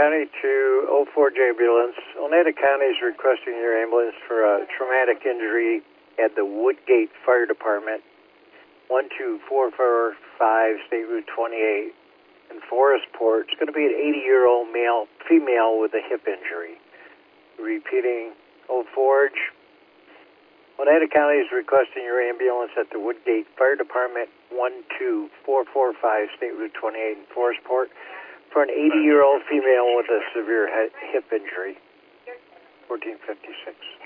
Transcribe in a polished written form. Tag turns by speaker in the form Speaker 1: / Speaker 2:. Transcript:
Speaker 1: County to 04J ambulance. Oneida County is requesting your ambulance for a traumatic injury at the Woodgate Fire Department, 12445 State Route 28 in Forestport. It's going to be an 80-year-old female with a hip injury. Repeating, Old Forge. Oneida County is requesting your ambulance at the Woodgate Fire Department, 12445 State Route 28 in Forestport for an 80-year-old female with a severe hip injury. 1456.